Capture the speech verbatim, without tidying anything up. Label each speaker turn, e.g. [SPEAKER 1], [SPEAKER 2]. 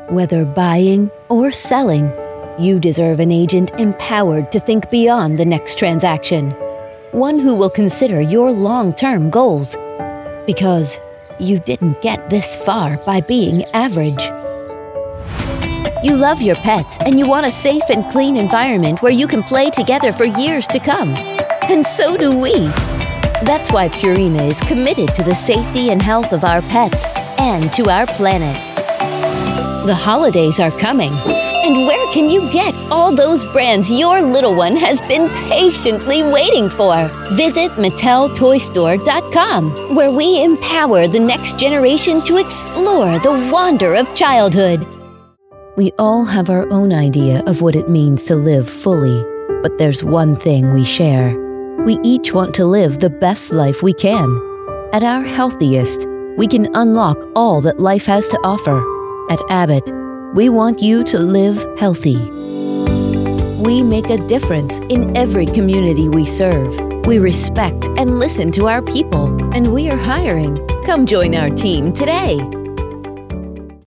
[SPEAKER 1] Whether buying or selling, you deserve an agent empowered to think beyond the next transaction. One who will consider your long-term goals. Because you didn't get this far by being average. You love your pets and you want a safe and clean environment where you can play together for years to come. And so do we. That's why Purina is committed to the safety and health of our pets and to our planet. The holidays are coming, and where can you get all those brands your little one has been patiently waiting for? Visit Mattel Toy Store dot com, where we empower the next generation to explore the wonder of childhood. We all have our own idea of what it means to live fully, but there's one thing we share. We each want to live the best life we can. At our healthiest, we can unlock all that life has to offer. At Abbott, we want you to live healthy. We make a difference in every community we serve. We respect and listen to our people, and we are hiring. Come join our team today.